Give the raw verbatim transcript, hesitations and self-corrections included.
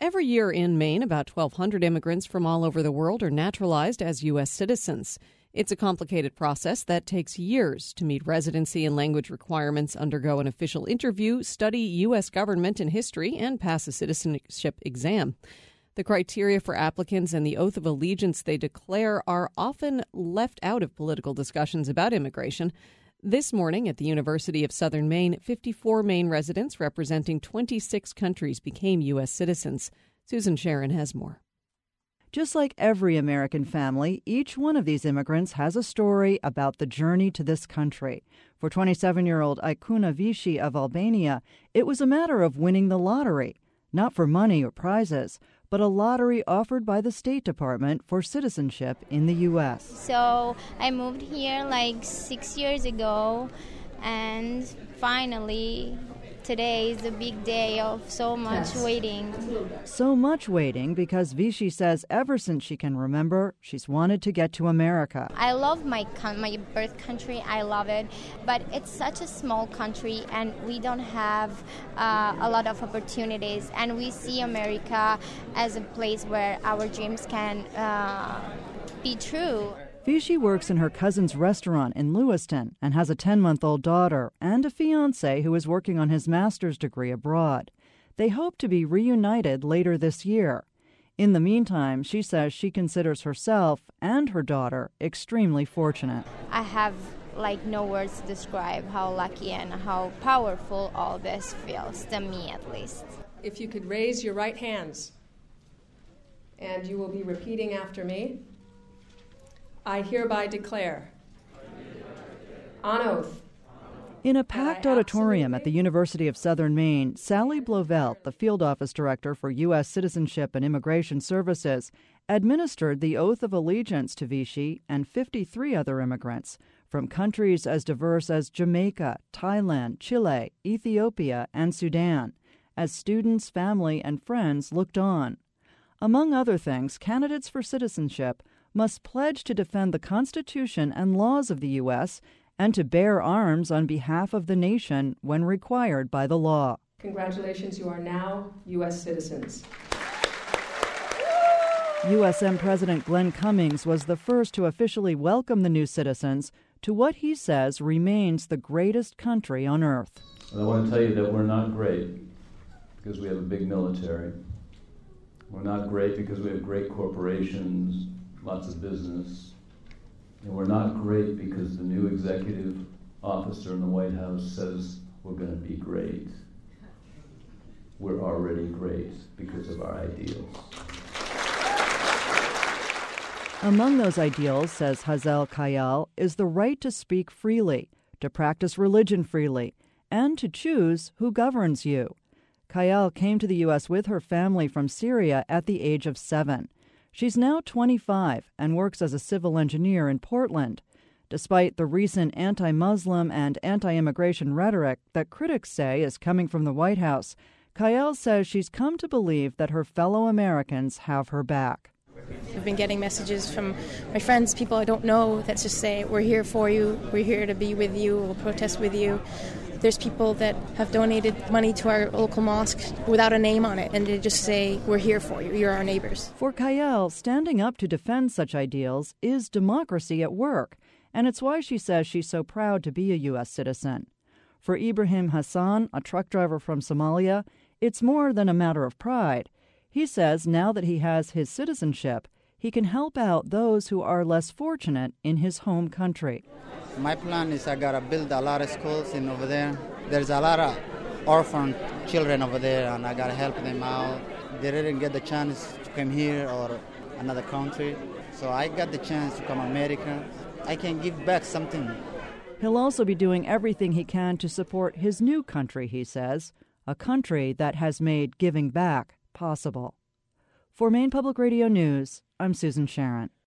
Every year in Maine, about twelve hundred immigrants from all over the world are naturalized as U S citizens. It's a complicated process that takes years to meet residency and language requirements, undergo an official interview, study U S government and history, and pass a citizenship exam. The criteria for applicants and the oath of allegiance they declare are often left out of political discussions about immigration. This morning at the University of Southern Maine, fifty-four Maine residents representing twenty-six countries became U S citizens. Susan Sharon has more. Just like every American family, each one of these immigrants has a story about the journey to this country. For twenty-seven-year-old Icuna Vichy of Albania, it was a matter of winning the lottery, not for money or prizes, but a lottery offered by the State Department for citizenship in the U S. So I moved here like six years ago, and finally today is a big day of so much yes. waiting. So much waiting because Vichy says ever since she can remember, she's wanted to get to America. I love my my birth country. I love it. But it's such a small country, and we don't have uh, a lot of opportunities. And we see America as a place where our dreams can uh, be true. Vichy works in her cousin's restaurant in Lewiston and has a ten-month-old daughter and a fiancé who is working on his master's degree abroad. They hope to be reunited later this year. In the meantime, she says she considers herself and her daughter extremely fortunate. I have like no words to describe how lucky and how powerful all this feels, to me at least. If you could raise your right hands, and you will be repeating after me. I hereby declare, on oath. In a packed auditorium at the University of Southern Maine, Sally Blovelt, the field office director for U S Citizenship and Immigration Services, administered the oath of allegiance to Vichy and fifty-three other immigrants from countries as diverse as Jamaica, Thailand, Chile, Ethiopia, and Sudan, as students, family, and friends looked on. Among other things, candidates for citizenship must pledge to defend the Constitution and laws of the U S and to bear arms on behalf of the nation when required by the law. Congratulations, you are now U S citizens. U S M President Glenn Cummings was the first to officially welcome the new citizens to what he says remains the greatest country on earth. I want to tell you that we're not great because we have a big military. We're not great because we have great corporations, lots of business. And we're not great because the new executive officer in the White House says we're going to be great. We're already great because of our ideals. Among those ideals, says Hazel Kayal, is the right to speak freely, to practice religion freely, and to choose who governs you. Kayal came to the U S with her family from Syria at the age of seven. She's now twenty-five and works as a civil engineer in Portland. Despite the recent anti-Muslim and anti-immigration rhetoric that critics say is coming from the White House, Kayal says she's come to believe that her fellow Americans have her back. I've been getting messages from my friends, people I don't know, that just say, we're here for you, we're here to be with you, we'll protest with you. There's people that have donated money to our local mosque without a name on it, and they just say, we're here for you, you're our neighbors. For Kayal, standing up to defend such ideals is democracy at work, and it's why she says she's so proud to be a U S citizen. For Ibrahim Hassan, a truck driver from Somalia, it's more than a matter of pride. He says now that he has his citizenship, he can help out those who are less fortunate in his home country. My plan is I gotta build a lot of schools in over there. There's a lot of orphan children over there, and I gotta help them out. They didn't get the chance to come here or another country, so I got the chance to come to America. I can give back something. He'll also be doing everything he can to support his new country, he says, a country that has made giving back possible. For Maine Public Radio News, I'm Susan Sharon.